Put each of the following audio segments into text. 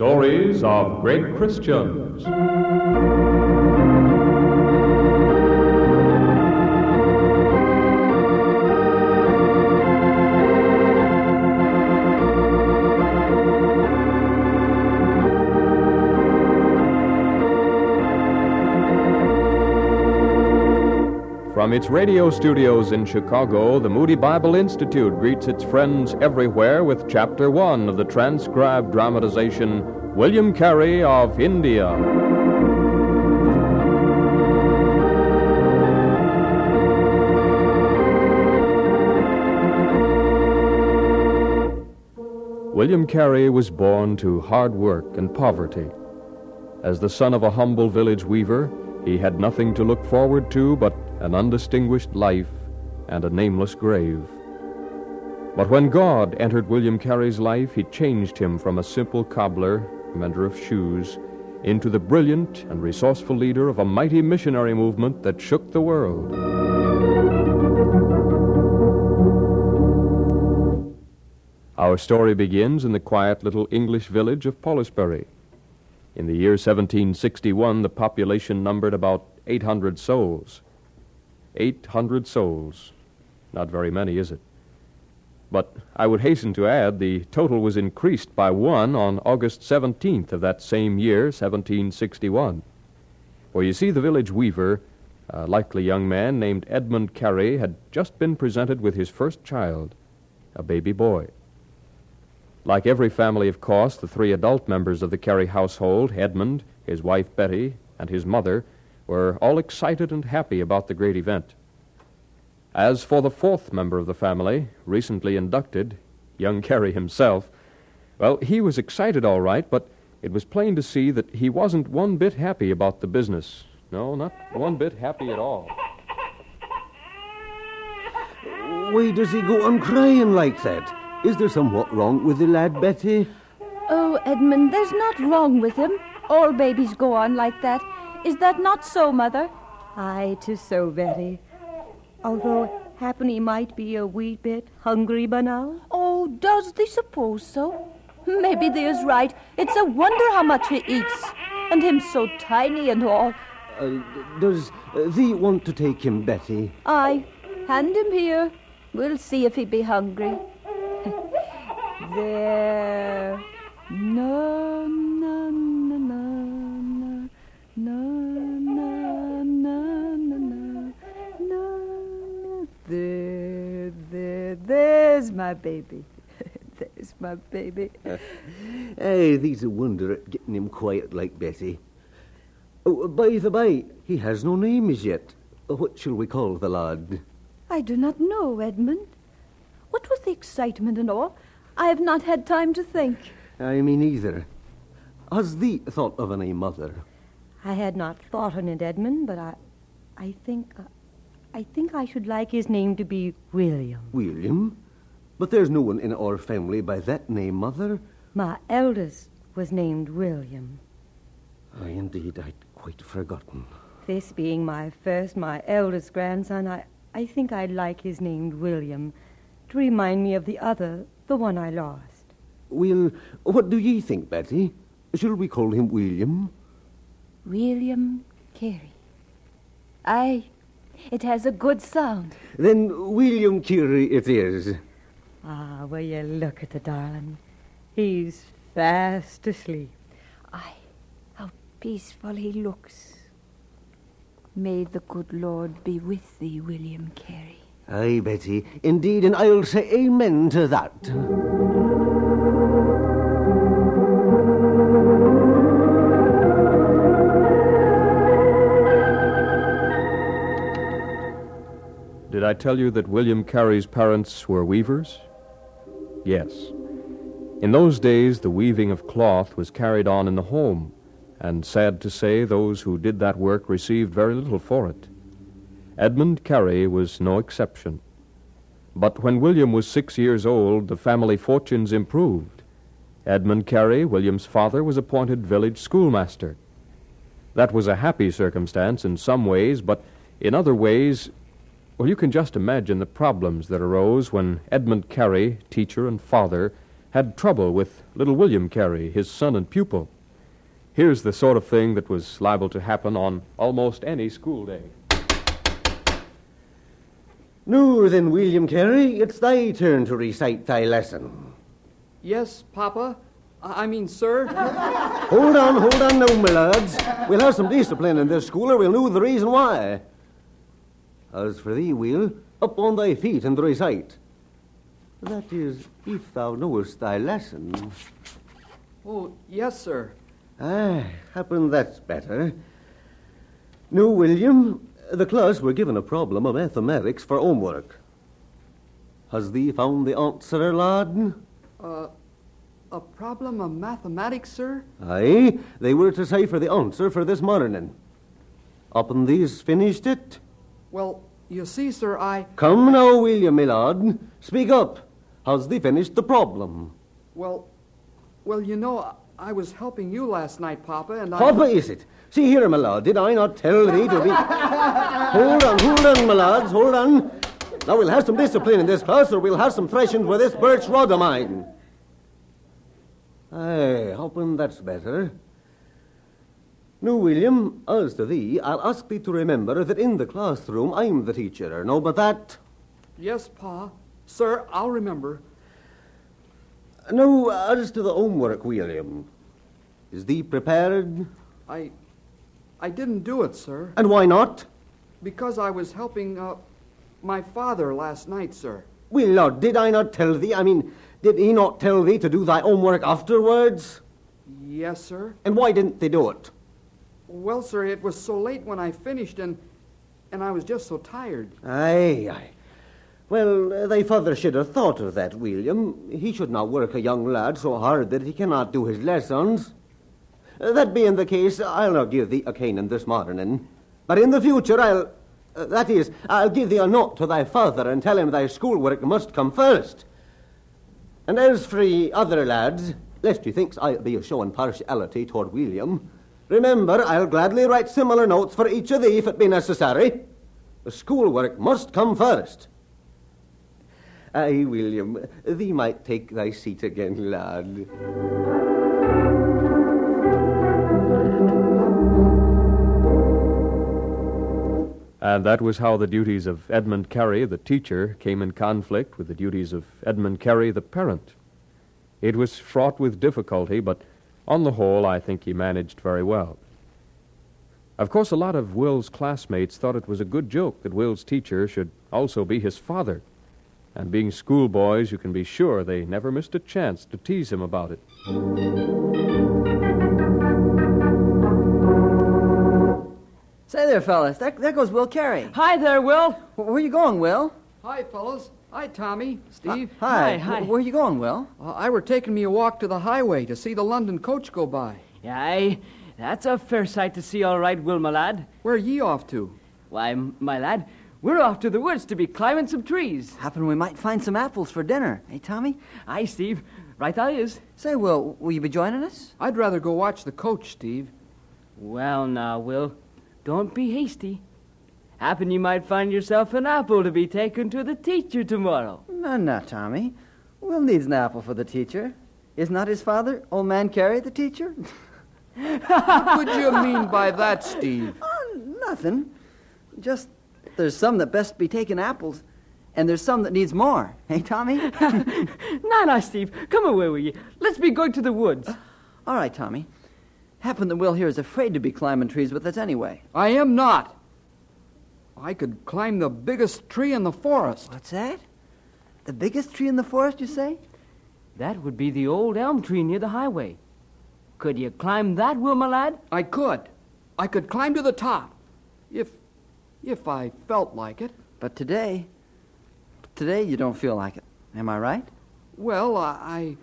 Stories of Great Christians. From its radio studios in Chicago, the Moody Bible Institute greets its friends everywhere with Chapter 1 of the transcribed dramatization, William Carey of India. William Carey was born to hard work and poverty. As the son of a humble village weaver, he had nothing to look forward to but an undistinguished life and a nameless grave. But when God entered William Carey's life, he changed him from a simple cobbler, mender of shoes, into the brilliant and resourceful leader of a mighty missionary movement that shook the world. Our story begins in the quiet little English village of Polisbury. In the year 1761, the population numbered about 800 souls. 800 souls. Not very many, is it? But I would hasten to add the total was increased by one on August 17th of that same year, 1761. For you see, the village weaver, a likely young man named Edmund Carey, had just been presented with his first child, a baby boy. Like every family, of course, the three adult members of the Carey household, Edmund, his wife Betty, and his mother, were all excited and happy about the great event. As for the fourth member of the family, recently inducted, young Carey himself, well, he was excited all right, but it was plain to see that he wasn't one bit happy about the business. No, not one bit happy at all. Why does he go on crying like that? Is there somewhat wrong with the lad, Betty? Oh, Edmund, there's not wrong with him. All babies go on like that. Is that not so, Mother? Aye, 'tis so, Betty. Although happen he might be a wee bit hungry by now. Oh, does thee suppose so? Maybe thee is right. It's a wonder how much he eats. And him so tiny and all. Does thee want to take him, Betty? Aye, hand him here. We'll see if he be hungry. There. No, no, no, no, no, no, no, no, no, no. There's my baby. There's my baby. Hey, thee's a wonder at getting him quiet like Betty. Oh, by the by, he has no name as yet. What shall we call the lad? I do not know, Edmund. What with the excitement and all, I have not had time to think. I mean either. Has thee thought of a name, Mother? I had not thought on it, Edmund, but I think I should like his name to be William. William? But there's no one in our family by that name, Mother. My eldest was named William. Aye, indeed, I'd quite forgotten. This being my eldest grandson, I think I'd like his named William to remind me of the other, the one I lost. Well, what do ye think, Betty? Shall we call him William? William Carey. Aye, it has a good sound. Then William Carey it is. Ah, will you look at the darling? He's fast asleep. Aye, how peaceful he looks. May the good Lord be with thee, William Carey. Aye, Betty, indeed, and I'll say amen to that. Did I tell you that William Carey's parents were weavers? Yes. In those days, the weaving of cloth was carried on in the home, and sad to say, those who did that work received very little for it. Edmund Carey was no exception. But when William was 6 years old, the family fortunes improved. Edmund Carey, William's father, was appointed village schoolmaster. That was a happy circumstance in some ways, but in other ways, well, you can just imagine the problems that arose when Edmund Carey, teacher and father, had trouble with little William Carey, his son and pupil. Here's the sort of thing that was liable to happen on almost any school day. Now then, William Carey, it's thy turn to recite thy lesson. Yes, Papa. I mean, sir. Hold on now, my lads. We'll have some discipline in this school, or we'll know the reason why. As for thee, Will, up on thy feet and recite. That is, if thou knowest thy lesson. Oh, yes, sir. Happen that's better. Now, William, the class were given a problem of mathematics for homework. Has thee found the answer, lad? A problem of mathematics, sir? Aye, they were to cipher the answer for this morning. Upon these finished it? Well, you see, sir, Come now, William, my lad. Speak up. Has thee finished the problem? Well, you know, I was helping you last night, Papa, and Papa, is it? See here, my lad, did I not tell thee to be... Hold on, my lads, hold on. Now we'll have some discipline in this class, or we'll have some thrashings with this birch rod of mine. Aye, hoping that's better. Now, William, as to thee, I'll ask thee to remember that in the classroom I'm the teacher. No, but that... Yes, Pa. Sir, I'll remember. Now, as to the homework, William, is thee prepared? I didn't do it, sir. And why not? Because I was helping, my father last night, sir. Well, Lord, did I not tell thee? Did he not tell thee to do thy homework afterwards? Yes, sir. And why didn't they do it? Well, sir, it was so late when I finished, and I was just so tired. Aye. Well, thy father should have thought of that, William. He should not work a young lad so hard that he cannot do his lessons. That being the case, I'll not give thee a caning this morning. But in the future, I'll give thee a note to thy father and tell him thy schoolwork must come first. And as for ye other lads, lest you thinks I'll be showing partiality toward William, remember, I'll gladly write similar notes for each of thee if it be necessary. The schoolwork must come first. Aye, William, thee might take thy seat again, lad. And that was how the duties of Edmund Carey, the teacher, came in conflict with the duties of Edmund Carey, the parent. It was fraught with difficulty, but on the whole, I think he managed very well. Of course, a lot of Will's classmates thought it was a good joke that Will's teacher should also be his father. And being schoolboys, you can be sure they never missed a chance to tease him about it. Say there, fellas, there goes Will Carey. Hi there, Will. Where are you going, Will? Hi, fellas. Hi, Tommy. Steve. Hi. Hi. Where are you going, Will? I were taking me a walk to the highway to see the London coach go by. Aye, that's a fair sight to see, all right, Will, my lad. Where are ye off to? Why, my lad, we're off to the woods to be climbing some trees. Happen we might find some apples for dinner. Hey, Tommy? Aye, Steve. Right that is. Say, Will you be joining us? I'd rather go watch the coach, Steve. Well, now, Will, don't be hasty. Happen you might find yourself an apple to be taken to the teacher tomorrow. No, Tommy. Will needs an apple for the teacher. Isn't that his father, old man Carey, the teacher? What would you mean by that, Steve? Oh, nothing. Just there's some that best be taking apples, and there's some that needs more. Hey, Tommy? No, Steve. Come away with you. Let's be going to the woods. All right, Tommy. Happen that Will here is afraid to be climbing trees with us anyway. I am not. I could climb the biggest tree in the forest. What's that? The biggest tree in the forest, you say? That would be the old elm tree near the highway. Could you climb that, Will, my lad? I could. I could climb to the top. If I felt like it. But today you don't feel like it. Am I right? Well, I...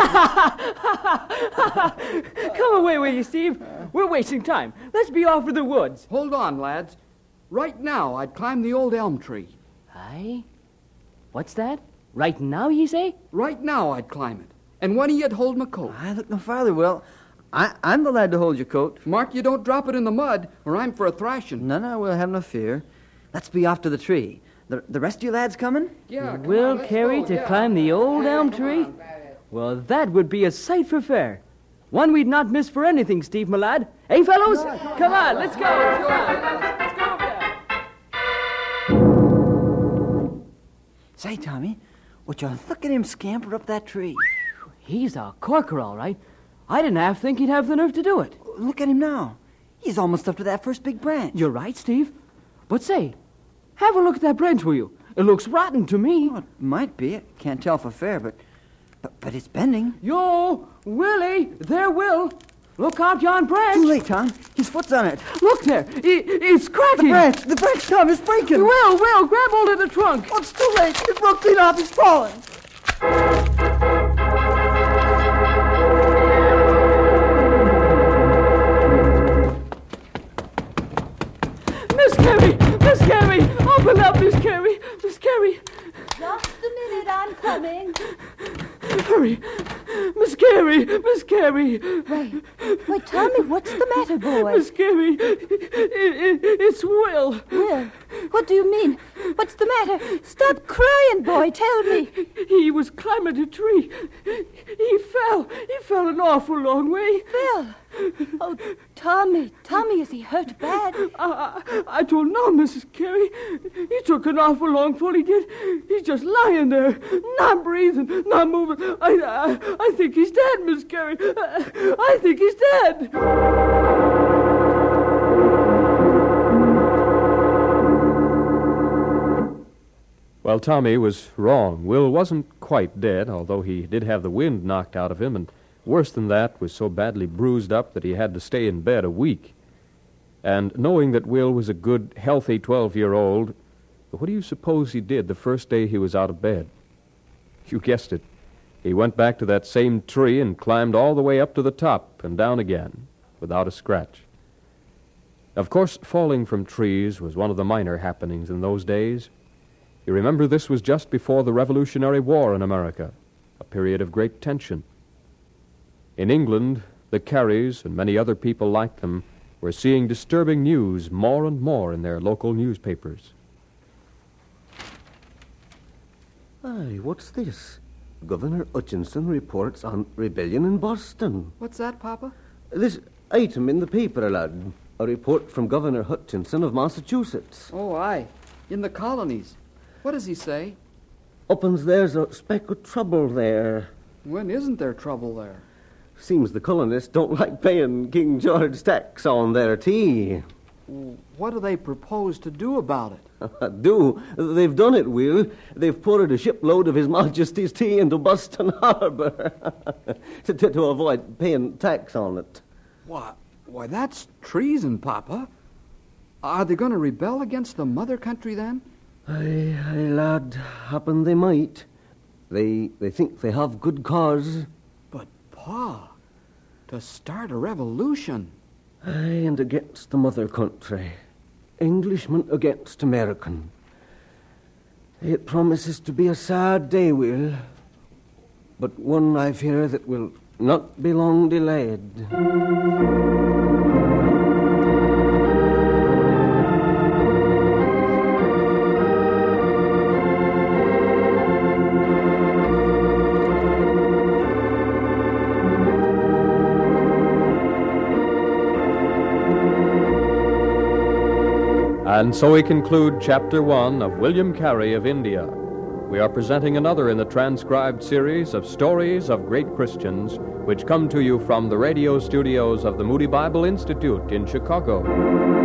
Come away with you, Steve. We're wasting time. Let's be off to the woods. Hold on, lads. Right now, I'd climb the old elm tree. Aye? What's that? Right now, ye say? Right now, I'd climb it. And when he'd hold my coat. I look no farther, Will. I'm the lad to hold your coat. Mark, you don't drop it in the mud, or I'm for a thrashing. No, we'll have no fear. Let's be off to the tree. The rest of you lads coming? Yeah, Will Carey to climb the old elm tree? Well, that would be a sight for fair. One we'd not miss for anything, Steve, my lad. Hey, fellows? Come on, let's go. Let's go over there. Say, Tommy, would you look at him scamper up that tree? He's a corker, all right. I didn't half think he'd have the nerve to do it. Look at him now. He's almost up to that first big branch. You're right, Steve. But say, have a look at that branch, will you? It looks rotten to me. Well, it might be. I can't tell for fair, but it's bending. Yo, Willie, there, Will. Look out yon branch. Too late, Tom. His foot's on it. Look there. It's cracking. The branch, Tom, is breaking. Will, grab hold of the trunk. Oh, it's too late. It broke clean off. He's falling. Miss Carey, open up, Miss Carey. Just a minute, I'm coming. Hurry, Miss Carey. Wait, Tommy, what's the matter, boy? Miss Carey, it's Will. Will, what do you mean? What's the matter? Stop crying, boy. Tell me. He was climbing a tree. He fell an awful long way. Fell? Oh, Tommy, is he hurt bad? I don't know, Mrs. Carey. He took an awful long fall, he did. He's just lying there, not breathing, not moving. I think he's dead, Miss Carey. I think he's dead. Well, Tommy was wrong. Will wasn't quite dead, although he did have the wind knocked out of him, and worse than that, was so badly bruised up that he had to stay in bed a week. And knowing that Will was a good, healthy 12-year-old, what do you suppose he did the first day he was out of bed? You guessed it. He went back to that same tree and climbed all the way up to the top and down again, without a scratch. Of course, falling from trees was one of the minor happenings in those days. You remember this was just before the Revolutionary War in America, a period of great tension. In England, the Careys and many other people like them were seeing disturbing news more and more in their local newspapers. Aye, what's this? Governor Hutchinson reports on rebellion in Boston. What's that, Papa? This item in the paper, lad. A report from Governor Hutchinson of Massachusetts. Oh, aye. In the colonies. What does he say? Uppins there's a speck of trouble there. When isn't there trouble there? Seems the colonists don't like paying King George tax on their tea. What do they propose to do about it? They've done it, Will. They've poured a shipload of His Majesty's tea into Boston Harbor to avoid paying tax on it. Why, that's treason, Papa. Are they going to rebel against the mother country, then? Aye, lad, happen they might. They think they have good cause. But, Pa, to start a revolution... Aye, and against the mother country. Englishman against American. It promises to be a sad day, Will. But one, I fear, that will not be long delayed. And so we conclude Chapter 1 of William Carey of India. We are presenting another in the transcribed series of stories of great Christians, which come to you from the radio studios of the Moody Bible Institute in Chicago.